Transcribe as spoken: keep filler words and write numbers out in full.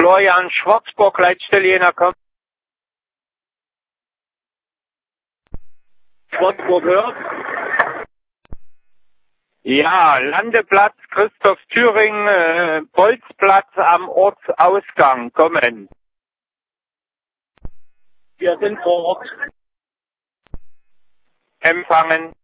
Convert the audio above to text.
Florian Schwarzburg, Leitstelle Jena kommt. Schwarzburg hört. Ja, Landeplatz Christoph Thüring, äh, Bolzplatz am Ortsausgang, kommen. Wir sind vor Ort. Empfangen.